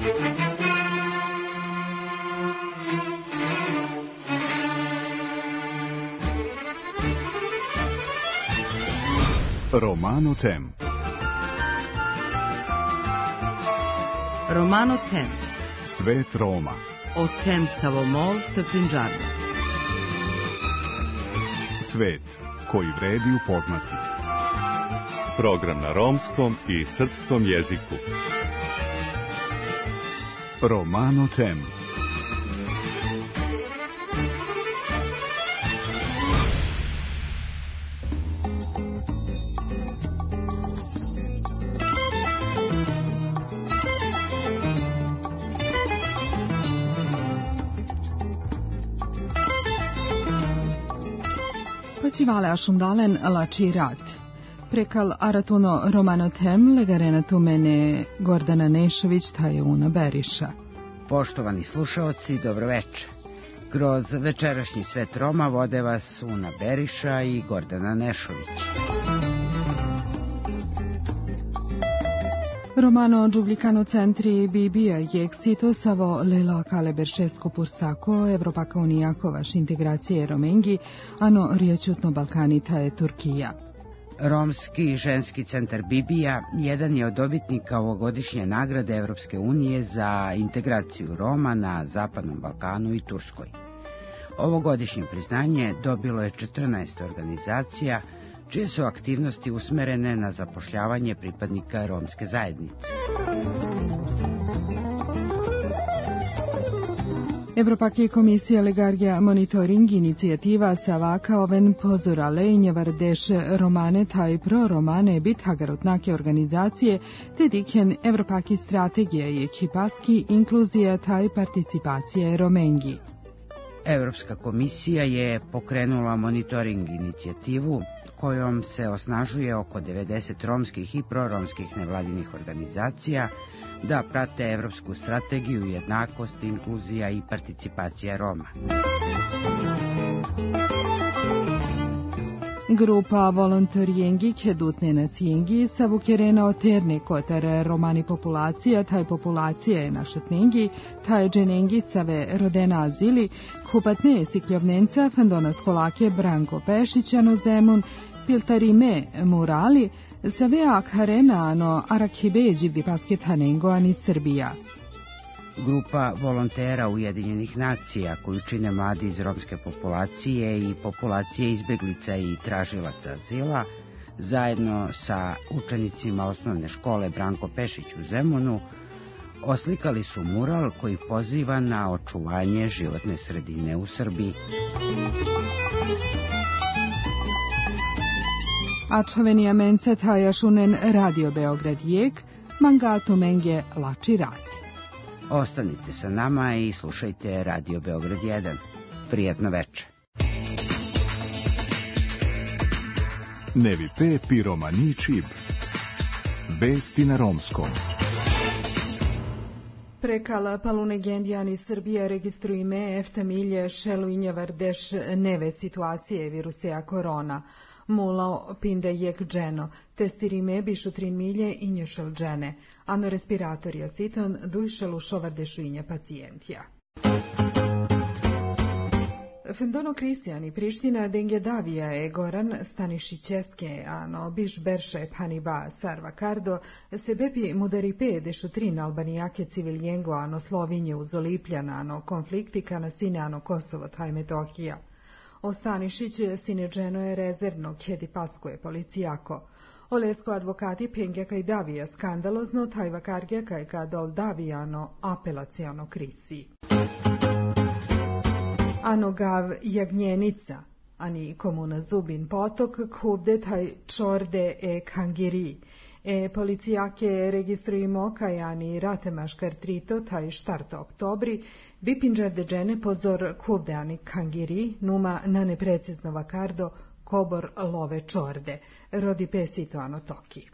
Romano Tem. Romano Tem. Svet Roma. O tem Savomol te Punjaba. Svet koji vredi upoznati. Program na romskom i srpskom jeziku. Romano Tem. Pacivale ashundalen lači rat. Prekal aratuno Romano Tem legarena tumene Gordana Nešović Tajuna Beriša. Poštovani slušaoci, dobroveče. Kroz večerašnji svet Roma vode vas Una Beriša i Gordana Nešović. Romano giublicano centri Bibia e exito savo le locale beršesko pursako Evropaka unijakovaš integracije Romengi, ano riječutno Balkanita je Turkija. Romski ženski centar Bibija jedan je od dobitnika ovogodišnje nagrade Evropske unije za integraciju Roma na Zapadnom Balkanu i Turskoj. Ovogodišnje priznanje dobilo je 14 organizacija, čije su aktivnosti usmerene na zapošljavanje pripadnika romske zajednice. Evropake komisija legarja monitoring inicijativa Savaka oven pozorale i njevardeš romane taj pro romane bithagarotnake organizacije te dikhen Evropaki strategija i ekipaski inkluzija taj participacije Romengi. Evropska komisija je pokrenula monitoring inicijativu kojom se osnažuje oko 90 romskih i proromskih nevladinih organizacija da prate evropsku strategiju jednakosti, inkluzija i participacija Roma. Grupa volontorijengi kedutne nacijengi savukjerena oterne kotare romani populacija, taj populacija je našetnengi, taj dženengi save rodena azili, kupatne sikljovnenca, fandona skolake Branko Pešićano zemun, piltarime murali, save akharena ano arakhibe dživdi paskethanengo ani Srbija. Grupa volontera Ujedinjenih nacija koju čine mladi iz romske populacije i populacije izbeglica i tražilaca azila, zajedno sa učenicima osnovne škole Branko Pešić u Zemunu, oslikali su mural koji poziva na očuvanje životne sredine u Srbiji. Ačhovenija menca tajašunen Radio Beograd jek, mangatu menge lači rat. Ostanite sa nama i slušajte Radio Beograd 1. Prijetno veče. Nevi pe pi romani čib. Vesti na romskom. Prekala palune gendijani Srbija registruju ime eftamilje šelu i njevardeš neve situacije viruseja korona. Mulo pinde jek dženo, testirime bišu 3 milje i nješel džene, ano respiratorija siton dujšelu šovardešu inje pacijentija. Fendono Kristijani Priština Dengedavija e Goran Stanišićeske, ano biš berše paniba Sarvakardo, se bepi mudaripe dešu 3 albanijake civiljengo, ano Slovinje uz Olipljana, ano konfliktika na sine, ano Kosovo, taj Metohija. O Stanišić sineđeno je rezervno kjedi paskuje policijako. Olesko advokati pengeka i davija skandalozno, taj vakargeka je kadol davijano apelacijono krisi. Ano gav jagnjenica, ani komuna Zubin potok, kubde taj čorde e kangiri. Policijake registrujemo kajani ratemaškar trito taj štarto oktobri, bipinđar deđene pozor kuvdeani kangiri, numa na neprecizno vakardo, kobor love čorde, rodi pesito ano toki.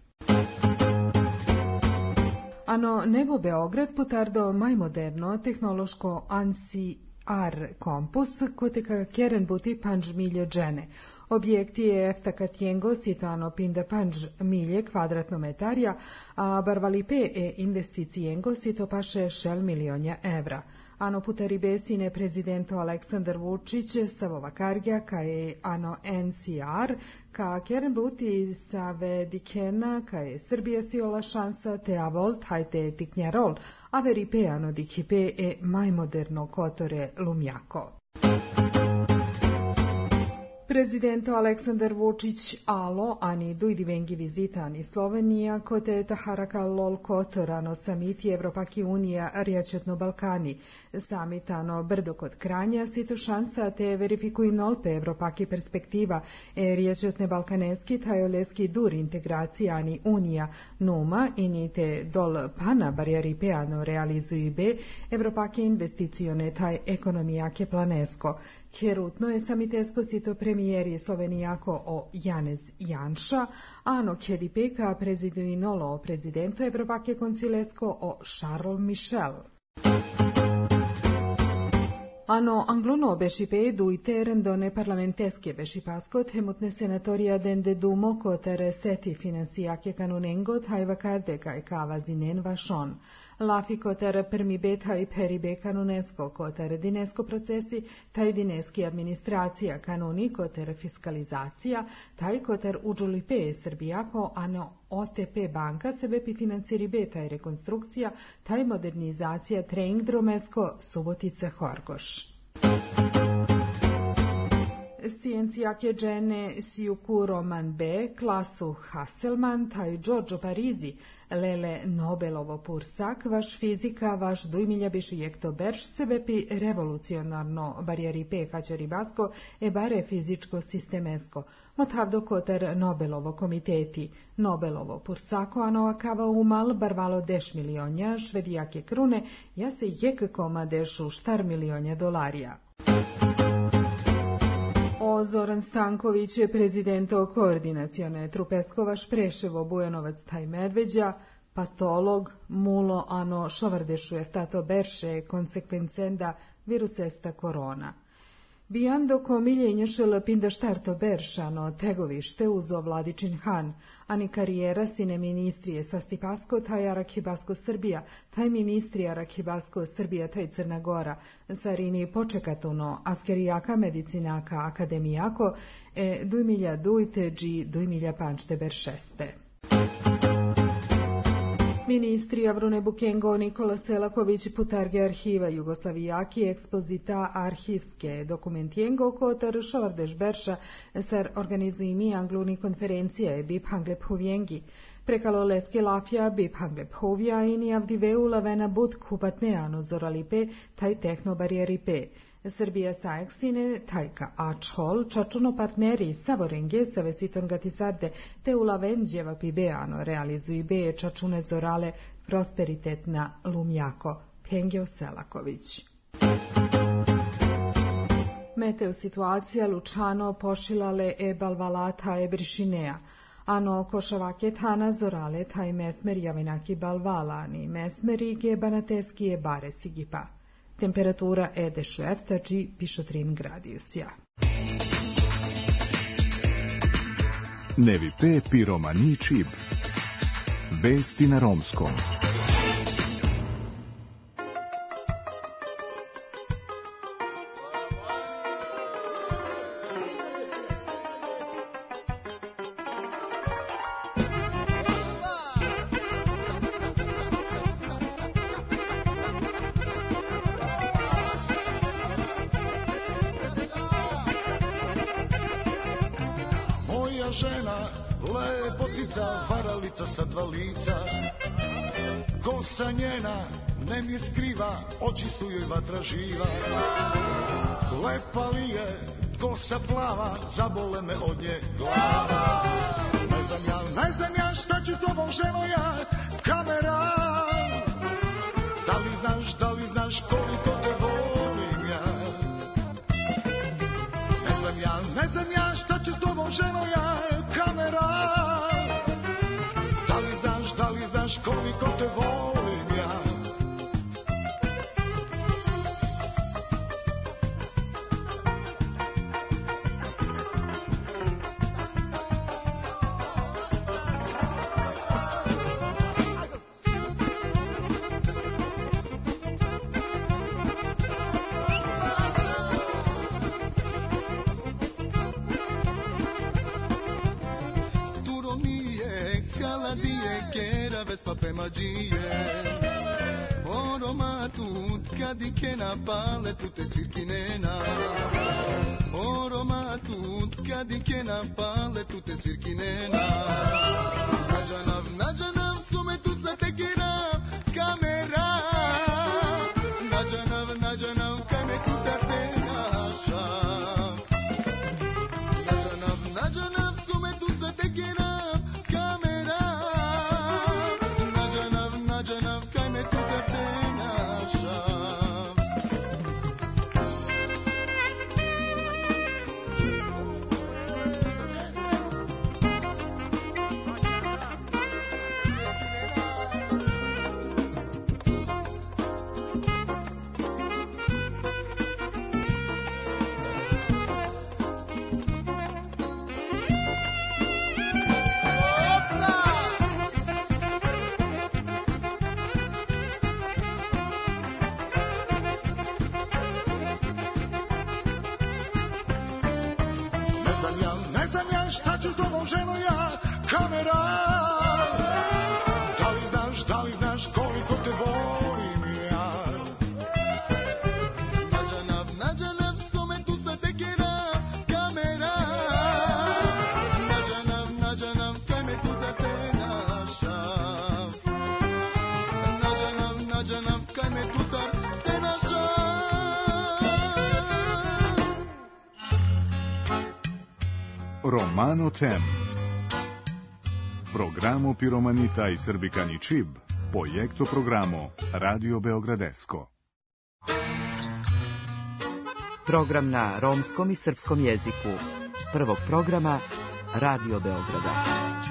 Ano nebo Beograd putardo majmoderno tehnološko ansi ar kompus koteka keren buti panđ milje džene. Objekti je eftakatiengo situano pindapanj milje kvadratnometarja, a barvalipe e investicijengo sitopaše 6 milionja evra. Ano putaribesine prezidento Aleksandar Vučić savovakargja kae ano NCR ka keren buti save dikena kae Srbija siola šansa te avolt hajte tiknjarol averipe ano dikipe e majmoderno kotore lumjako. Prezidento Aleksandar Vučić alo ani dujdi vengi vizitani Slovenija kote taharaka lol kotorano samiti Evropaki unija riječetno Balkani. Samitano brdo kod kranja sito šansa te verifikuj nolpe Evropaki perspektiva riječetne balkaneski tajoleski dur integracijani unija numa inite dol pana barijari peano realizuju be Evropaki investicione taj ekonomijake planesko. Kjerutno je samitesko sito premijeri Slovenijako o Janez Janša, ano kjedipeka preziduinolo prezidento Evropake koncilesko o Charles Michel. Ano anglono bešipe duite rendone parlamenteske bešipasko temutne senatorija dende dumo kotere seti finansijake kanunengo tajva kardeka e kavazinen vašon. Lafi koter permibeta i peribe kanunesko koter dinesko procesi, taj dineski administracija kanuni koter fiskalizacija, taj koter uđulipe Srbijako, ano OTP banka sebe pi finansiribe taj rekonstrukcija, taj modernizacija trening dromesko Subotice Horgoš. Sciencijake džene Sijuku Roman B, klasu Hasselman, taj Giorgio Parizi, lele Nobelovo pursak, vaš fizika, vaš dujmilja bišu jekto berš sebe pi revolucionarno barijeri pe fačeri basko e bare fizičko sistemesko. Motavdo koter Nobelovo komiteti. Nobelovo pursako ano kava umal barvalo 10 milionja švedijake krune, ja se jek koma dešu štar milionja dolarija. Zoran Stanković je prezidento koordinacione Trupeskova Špreševo Bujanovac taj Medveđa, patolog, mulo ano šovardešu eftato berše konsekvencenda virusesta korona. Bijando ko miljenješel pinda štarto beršano tegovište uzo Vladičin Han, ani karijera sine ministrije sa Stipasko taj Arakibasko Srbija, taj ministri Arakibasko Srbija taj Crna Gora, sarini počekatuno askerijaka medicinaka akademijako, dujmilja dujte dži dujmilja pančte beršeste. Ministri Avrune Bukengo, Nikola Selaković, putarge arhiva Jugoslavijaki, ekspozita arhivske dokumentijengo, kotar šovardeš berša, sar organizuji angluni konferencije bip hanglep huvijengi. Prekalo leske lafja bip hanglep huvja i ni avdiveu lavena bud kupatneano zoralipe, taj tehno barijeripe. Srbija sajeksine, tajka ačhol, čačuno partneri savorenge sa vesiton gatisarde, te ulavenđeva pibeano realizuji be čačune zorale prosperitetna lumjako, Pengio Selaković. Meteo situacija Lučano pošilale e balvalata e brišinea, ano košavake tana zorale taj mesmer javinaki balvalani, mesmeri ge banateski je bare sigipa. Temperatura je dešuefta dži pišotrin gradijusja. Nevi pe piromani čib. Vesti na romskom. Žena, lepotica, varalica sa dva lica, kosa njena ne mi skriva, oči su joj vatra živa. Lepa li je, kosa plava, zabole me od nje glava. Ne znam ja šta ću tobom ženo ja, kamera. Da li znaš koliko te volim ja. Ne znam ja šta ću tobom ženo ja, koliko te volim ja. bađije. O Roma tutka di che napale tutte svirkinena. O Roma tutka di che napale tutte svirkinena. Nađanav sume tu za tekira kamera. Nađanav kame tu tarte naša. Nađanav sume tu za tekira kamera. Nađanav kame tu tarte naša. Ne znam ja šta ću s tobom ženo ja, kamera. Da li znaš koliko te volim ja. Nađanav sume tu sa tekira kamera. Nađanav kaj me tu da te naša. Nađanav kaj me tu da te naša. Romano Tem. Programo Piromanita i Srbikani Čib. Projekto programo Radio Beogradesko. Program na romskom i srpskom jeziku. Prvog programa Radio Beograda.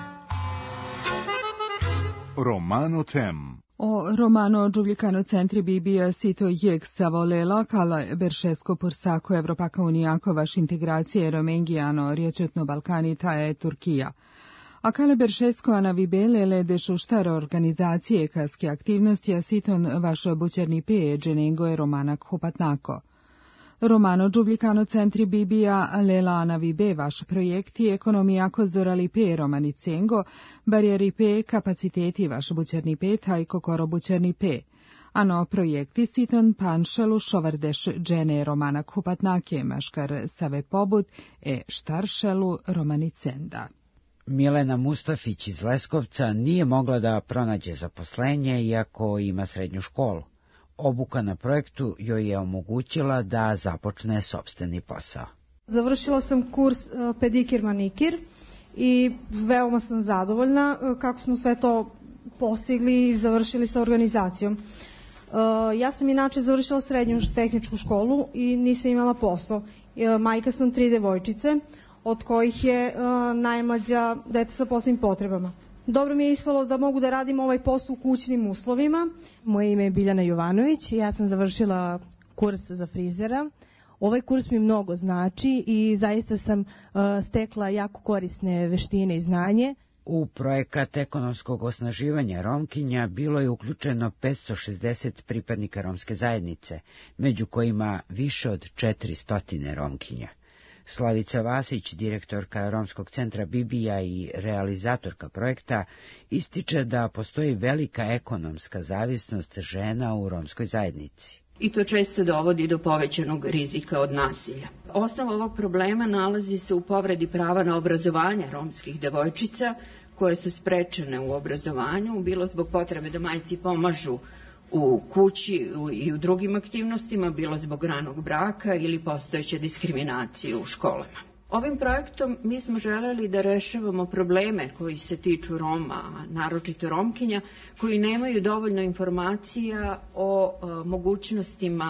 Romano Tem. O Romano Giulicano centri Bibija sito jeg savolela kala Beršesko Pursako Evropaka unijako vaš integracije Romengijano Riječetno Balkanita je Turkija. A kale Beršesko anavibelele dešuštaro organizacije kaske aktivnosti a siton vaš bućerni peje dženengo je Romanak Hopatnako. Romano Giulicano centri Bibija lela anavibe vaš projekti ekonomijako zorali pe romanicengo, barijeri pe kapaciteti vaš bućerni pe taj kokoro bućerni pe. Ano projekti siton panšelu šovardeš džene Romanak Hopatnake maškar save pobud e štaršelu romanicenda. Milena Mustafić iz Leskovca nije mogla da pronađe zaposlenje iako ima srednju školu. Obuka na projektu joj je omogućila da započne sopstveni posao. Završila sam kurs pedikir-manikir i veoma sam zadovoljna kako smo sve to postigli i završili sa organizacijom. Ja sam inače završila srednju tehničku školu i nisam imala posao. Majka sam 3 devojčice, od kojih je najmlađa dete sa posebnim potrebama. Dobro mi je ispalo da mogu da radim ovaj posao u kućnim uslovima. Moje ime je Biljana Jovanović, ja sam završila kurs za frizera. Ovaj kurs mi mnogo znači i zaista sam stekla jako korisne veštine i znanje. U projekat ekonomskog osnaživanja Romkinja bilo je uključeno 560 pripadnika romske zajednice, među kojima više od 400 Romkinja. Slavica Vasić, direktorka Romskog centra Bibija i realizatorka projekta, ističe da postoji velika ekonomska zavisnost žena u romskoj zajednici. I to često dovodi do povećanog rizika od nasilja. Osnov ovog problema nalazi se u povredi prava na obrazovanje romskih devojčica, koje su sprečene u obrazovanju, bilo zbog potrebe da majci pomažu u kući i u drugim aktivnostima, bilo zbog ranog braka ili postojeće diskriminacije u školama. Ovim projektom mi smo želeli da rešavamo probleme koji se tiču Roma, naročito Romkinja, koji nemaju dovoljno informacija o mogućnostima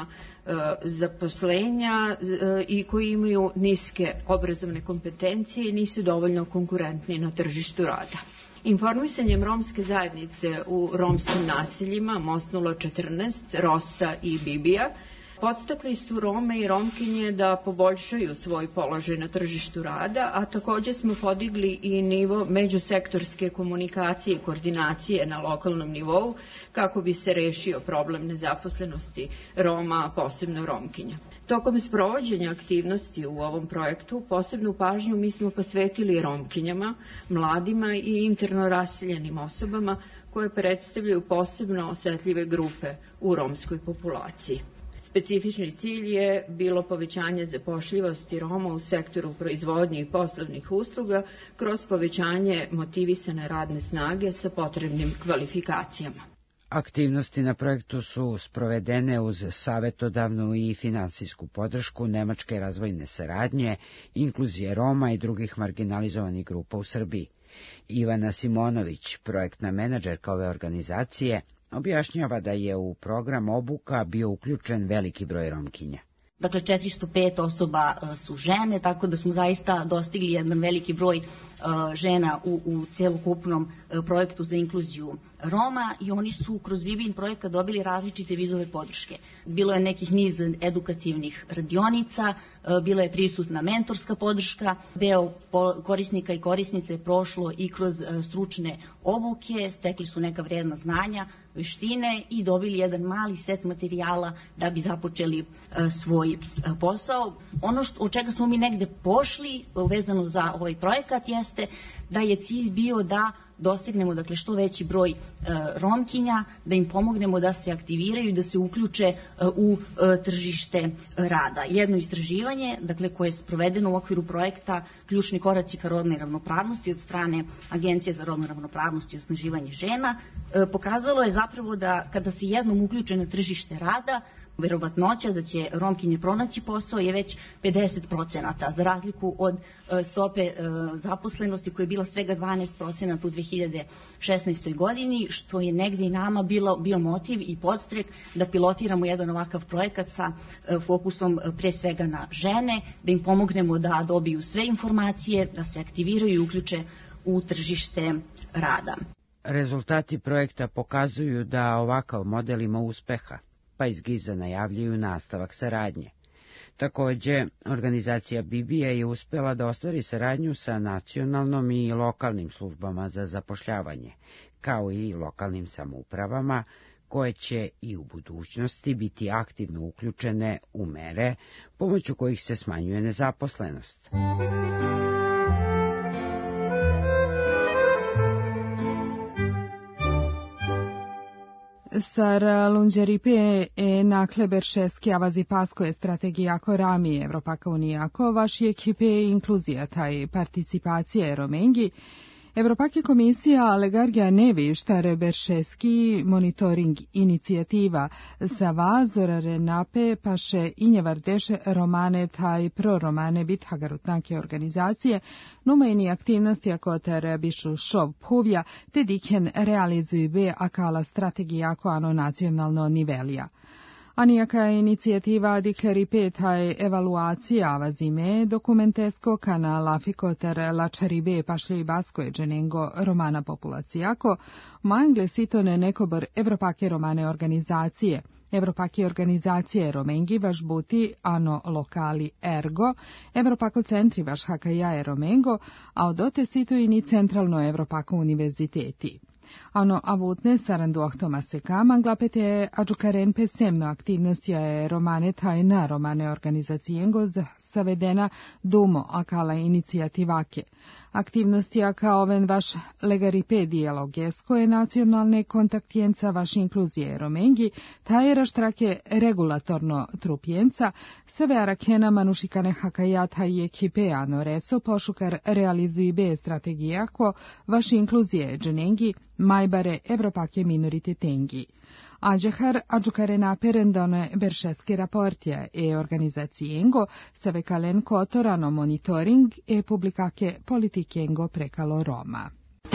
zaposlenja i koji imaju niske obrazovne kompetencije i nisu dovoljno konkurentni na tržištu rada. Informisanjem romske zajednice u romskim naseljima Mosnulo 14, Rosa i Bibija podstakli su Rome i Romkinje da poboljšaju svoj položaj na tržištu rada, a također smo podigli i nivo međusektorske komunikacije i koordinacije na lokalnom nivou kako bi se rešio problem nezaposlenosti Roma, a posebno Romkinja. Tokom sprovođenja aktivnosti u ovom projektu posebnu pažnju mi smo posvetili Romkinjama, mladima i interno raseljenim osobama koje predstavljaju posebno osetljive grupe u romskoj populaciji. Specifični cilj je bilo povećanje zapošljivosti Roma u sektoru proizvodnje i poslovnih usluga kroz povećanje motivisane radne snage sa potrebnim kvalifikacijama. Aktivnosti na projektu su sprovedene uz savetodavnu i finansijsku podršku Nemačke razvojne saradnje, inkluzije Roma i drugih marginalizovanih grupa u Srbiji. Ivana Simonović, projektna menadžerka ove organizacije, objašnjava da je u program obuka bio uključen veliki broj Romkinja. Dakle, 405 osoba su žene, tako da smo zaista dostigli jedan veliki broj žena u celokupnom projektu za inkluziju Roma i oni su kroz Bibin projekat dobili različite vidove podrške. Bilo je nekih niz edukativnih radionica, bila je prisutna mentorska podrška, deo korisnika i korisnice je prošlo i kroz stručne obuke, stekli su neka vredna znanja, veštine i dobili jedan mali set materijala da bi započeli svoj posao. Ono od čega smo mi negde pošli vezano za ovaj projekat jeste da je cilj bio da dosegnemo što veći broj Romkinja, da im pomognemo da se aktiviraju i da se uključe u tržište rada. Jedno istraživanje, koje je sprovedeno u okviru projekta Ključni koraci ka rodnoj ravnopravnosti od strane Agencije za rodnu ravnopravnost i osnaživanje žena, pokazalo je zapravo da kada se jednom uključe na tržište rada, verovatnoća da će Romkinje pronaći posao je već 50%, za razliku od stope zaposlenosti koja je bila svega 12% u 2016. godini, što je negdje i nama bio motiv i podstrek da pilotiramo jedan ovakav projekat sa fokusom pre svega na žene, da im pomognemo da dobiju sve informacije, da se aktiviraju i uključe u tržište rada. Rezultati projekta pokazuju da ovakav model ima uspeha, pa iz Giza najavljuju nastavak saradnje. Takođe, organizacija Bibija je uspela da ostvari saradnju sa nacionalnom i lokalnim službama za zapošljavanje, kao i lokalnim samoupravama, koje će i u budućnosti biti aktivno uključene u mere pomoću kojih se smanjuje nezaposlenost. Sar lunđeripe nakle beršeski avazi paskoje strategijako rami Evropaka unijako, vaši ekipe inkluzija taj participacije romengi, Evropake komisija legargja nevi štare beršeski monitoring inicijativa sa vazorare nape paše injevardeše romane taj proromane bithagarutnake organizacije, numajni aktivnosti ako ter bišu šov puvja, te diken realizuju be akala strategijako ano nacionalno nivelija. Anijaka inicijativa dikleri petaj evaluacija avazime dokumentesko kana lafikoter lačaribe pašli baskoje dženengo romana populacijako, mangle sitone nekobor Evropake romane organizacije. Evropake organizacije romengi vaš buti ano lokali ergo, Evropako centri vaš hakaja romengo, a odote situini centralno Evropako univerziteti. Ano avutne saranduohtoma seka manglapete adžukaren pesemno aktivnostja je romane tajna romane organizacijengo savedena dumo akala inicijativake. Aktivnostja kao oven vaš legaripe dijalogesko je nacionalne kontaktjenca vaš inkluzije romengi, taj raštrake regulatorno trupjenca, seve arakena manušikane hakajata i ekipe ano reso pošukar realizuji be strategijako vaš inkluzije dženengi, majbare Evropake minoritetengi. Ađehar adžukare naperendone beršeski raportja organizacijengo savekalen kotorano monitoring publikake politikengo prekalo Roma.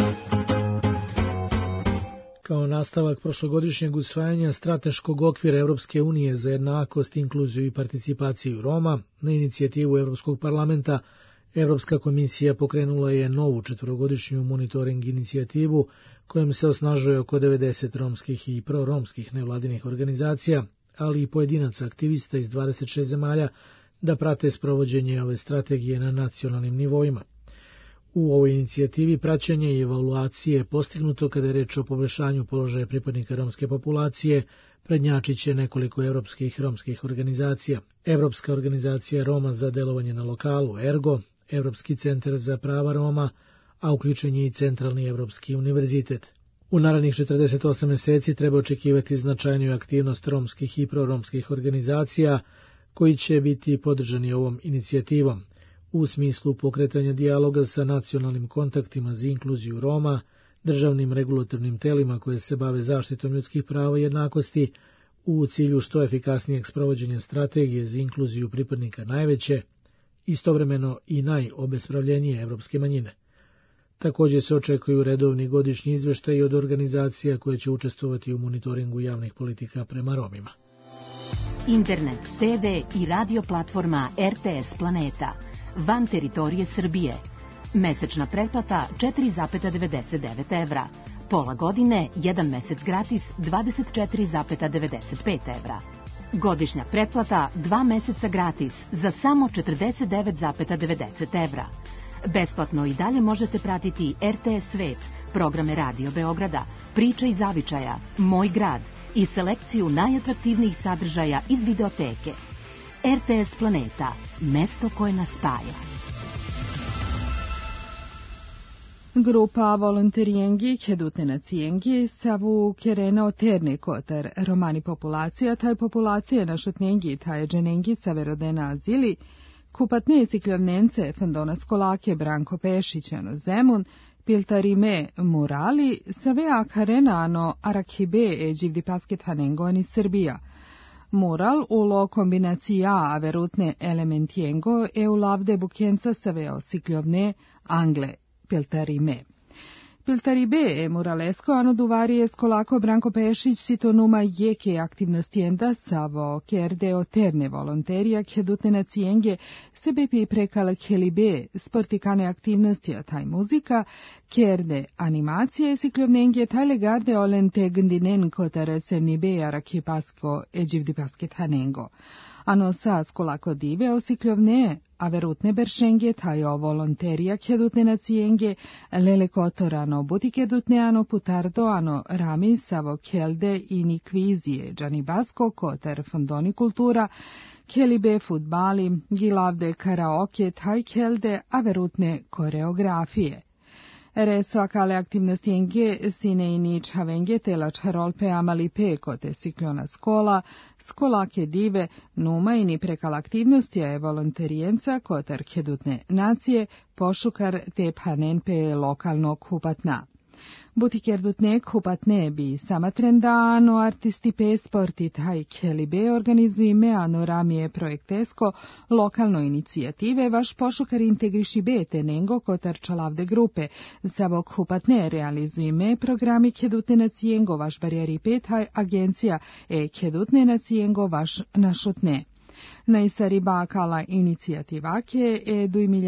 Kao nastavak prošlogodišnjeg usvajanja strateškog okvira Evropske unije za jednakost, inkluziju i participaciju Roma, na inicijativu Evropskog parlamenta, Evropska komisija pokrenula je novu 4-godišnju monitoring inicijativu kojom se osnažuje oko 90 romskih i proromskih nevladinih organizacija, ali i pojedinaca aktivista iz 26 zemalja da prate sprovođenje ove strategije na nacionalnim nivoima. U ovoj inicijativi praćenje i evaluacije postignuto kada je reč o poboljšanju položaja pripadnika romske populacije, prednjačiće nekoliko evropskih romskih organizacija. Evropska organizacija Roma za delovanje na lokalu, ERGO, Evropski centar za prava Roma, a uključen je i Centralni Evropski univerzitet. U narednih 48 mjeseci treba očekivati značajniju aktivnost romskih i proromskih organizacija koji će biti podržani ovom inicijativom u smislu pokretanja dijaloga sa nacionalnim kontaktima za inkluziju Roma, državnim regulatornim telima koje se bave zaštitom ljudskih prava i jednakosti u cilju što efikasnijeg sprovođenja strategije za inkluziju pripadnika najveće, istovremeno i najobespravljenije evropske manjine. Također se očekuju redovni godišnji izveštaji od organizacija koje će učestvovati u monitoringu javnih politika prema Romima. Internet, TV i radio platforma RTS Planeta, van teritorije Srbije. Mesečna pretplata 4,99 evra. Pola godine, 1 mesec gratis 24,95 evra. Godišnja pretplata 2 meseca gratis za samo 49,90 evra. Besplatno i dalje možete pratiti RTS Svet, programe Radio Beograda, Priče iz zavičaja, Moj grad i selekciju najatraktivnijih sadržaja iz videoteke. RTS Planeta, mesto koje nas spaja. Grupa volontariengi Kedutenaciengi savu kerena oterne kotar romani populacija, taj populacija našotnengi taj dženengi saverodena azili, kupatne sikljavnence Fandona Skolake Branko Pešićano Zemun, Piltarime Murali, save akarenano Arakhibe e Đivdipasket Hanengoni Srbija. Mural ulo kombinacija averutne elementiengo e ulavde bukenca saveo sikljovne Angle. Piltarime. Piltaribe e muralesko ano duvarije skolako Branko Pešić sitonuma jeke aktivnostienda savo kerde oterne volonterija Kedutenacienge sebe pi prekala kelibe sportikane aktivnosti a taj muzika, kerde animacije sikljovnenge taj legarde olente gndinen kotare semnibe arakipasko e Đivdipasket Hanengo. Ano sa skolako dive osikljovne a verutne beršenge tajo volonterija Kedutenacienge lele kotorano butikedutneano putardoano rami savo kelde i nikvizije džanibasko kotar fondoni kultura kelibe futbali gilavde karaoke taj kelde a verutne koreografije. Reso akale aktivnosti enge sine i nič havenge tela čarolpe amalipe kote siklona skola, skolake dive, numa i ni prekal aktivnosti je volontarijenca kotar Kedutne nacije, pošukar te panenpe lokalnog hupatna. Butikerdutne hupatne bi samatrenda ano artisti pe sporti taj kelibe organizujeme ano ramije projektesko lokalno inicijative vaš pošukar integriši be tenengo kotar čalavde grupe. Zavok hupatne realizujeme programi Kedutenaciengo vaš barijeri pe taj agencija e Kedutenaciengo vaš našutne. Najsariba kala inicijativake e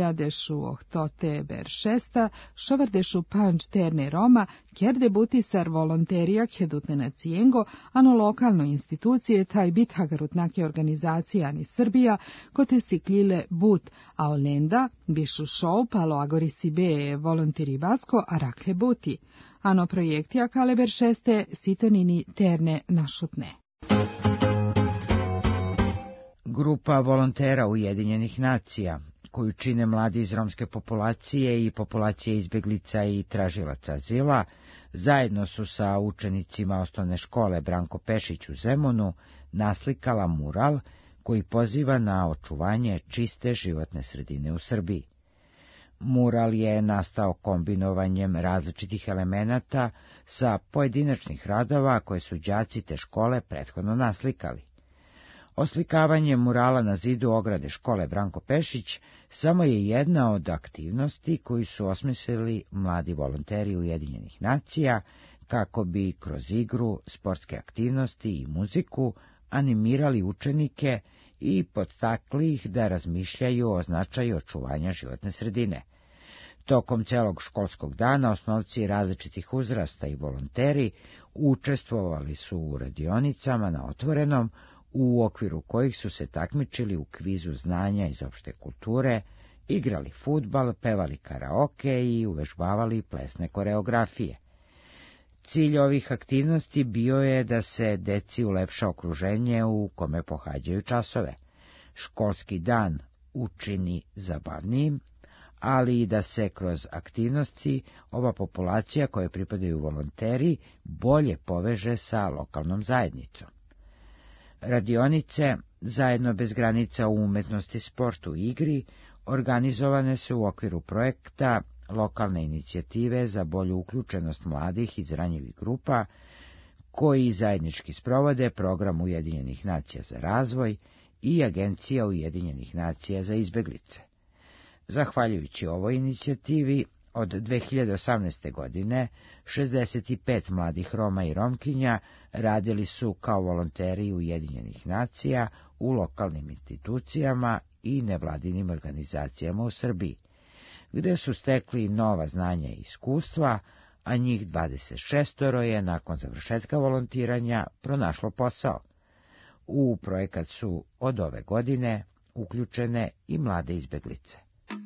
2008 beršesta šovardešu panč terne Roma kjer butisar volonterija Kedutenaciengo ano lokalno institucije taj bit hagarutnake organizacije ani Srbija kote siklile but a olenda bišu šou palo agorisibe volonteri basko a rakle buti. Ano projektija kale beršeste sitonini terne našutne. Grupa volontera Ujedinjenih nacija, koju čine mladi iz romske populacije i populacije izbjeglica i tražilaca azila, zajedno su sa učenicima osnovne škole Branko Pešić u Zemunu naslikala mural koji poziva na očuvanje čiste životne sredine u Srbiji. Mural je nastao kombinovanjem različitih elemenata sa pojedinačnih radova koje su đaci te škole prethodno naslikali. Oslikavanje murala na zidu ograde škole Branko Pešić samo je jedna od aktivnosti koju su osmislili mladi volonteri Ujedinjenih nacija kako bi kroz igru, sportske aktivnosti i muziku animirali učenike i podstakli ih da razmišljaju o značaju očuvanja životne sredine. Tokom celog školskog dana osnovci različitih uzrasta i volonteri učestvovali su u radionicama na otvorenom, u okviru kojih su se takmičili u kvizu znanja iz opšte kulture, igrali fudbal, pevali karaoke i uvežbavali plesne koreografije. Cilj ovih aktivnosti bio je da se deci ulepša okruženje u kome pohađaju časove. Školski dan učini zabavnijim, ali i da se kroz aktivnosti ova populacija koje pripadaju volonteri bolje poveže sa lokalnom zajednicom. Radionice Zajedno bez granica u umetnosti, sportu i igri organizovane su u okviru projekta lokalne inicijative za bolju uključenost mladih iz ranjivih grupa, koji zajednički sprovode program Ujedinjenih nacija za razvoj i Agencija Ujedinjenih nacija za izbeglice. Zahvaljujući ovoj inicijativi, od 2018. godine 65 mladih Roma i Romkinja radili su kao volonteri Ujedinjenih nacija u lokalnim institucijama i nevladinim organizacijama u Srbiji, gde su stekli nova znanja i iskustva, a njih 26 je nakon završetka volontiranja pronašlo posao. U projekat su od ove godine uključene i mlade izbeglice.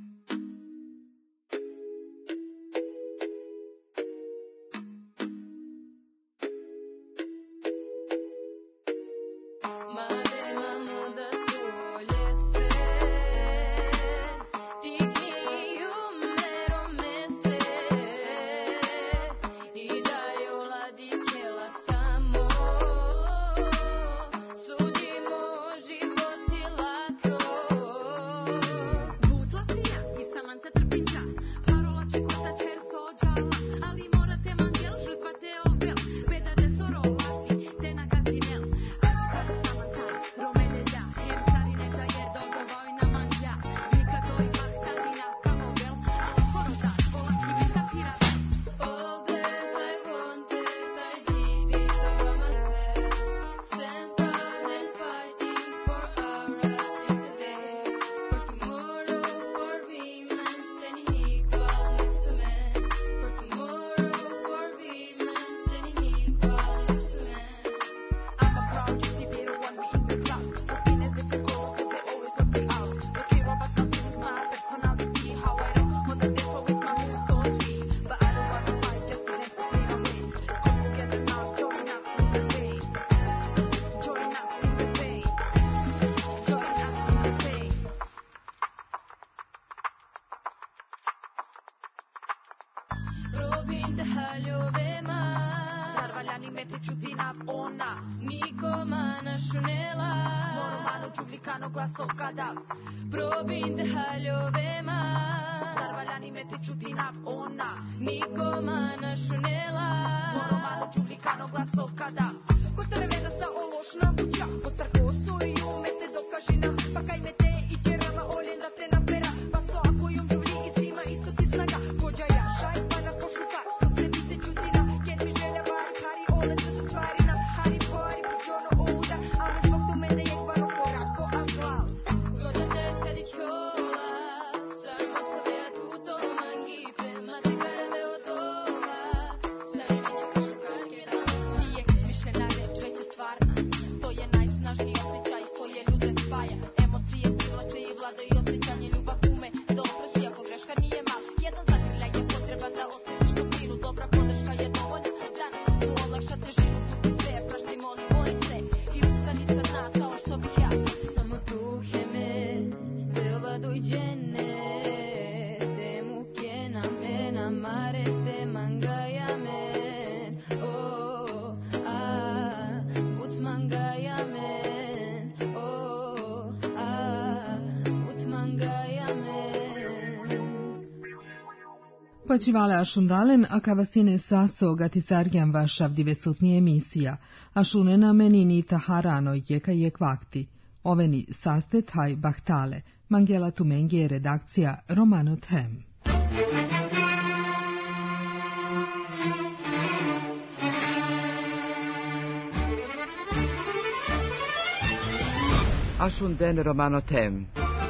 Počivale ašundalen, a kavasine saso gatisarjan vašav divesutni emisija, ašunena menini taharano jeka jek vakti. Oveni sastet haj bahtale, Mangela Tumengije redakcija Romano Them. Ašunden Romano Them.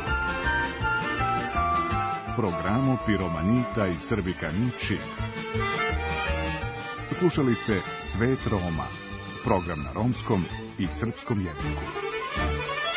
Programu Piromanita i Srbikanići. Slušali ste Svet Roma, program na romskom i srpskom jeziku.